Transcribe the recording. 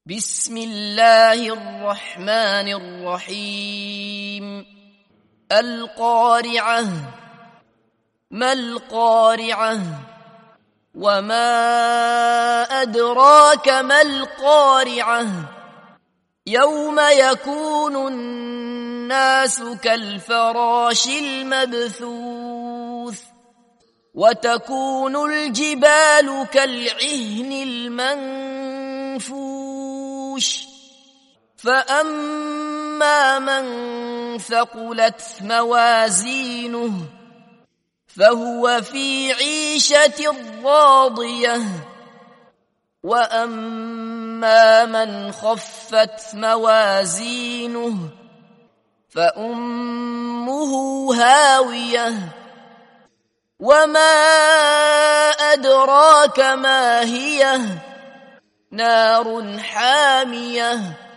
بسم الله الرحمن الرحيم القارعة ما القارعة وما أدراك ما القارعة يوم يكون الناس كالفراش المبثوث وتكون الجبال كالعهن المنفوش فأما من ثقلت موازينه فهو في عيشة راضية وأما من خفت موازينه فأمه هاوية وما أدراك ما هي نار حامية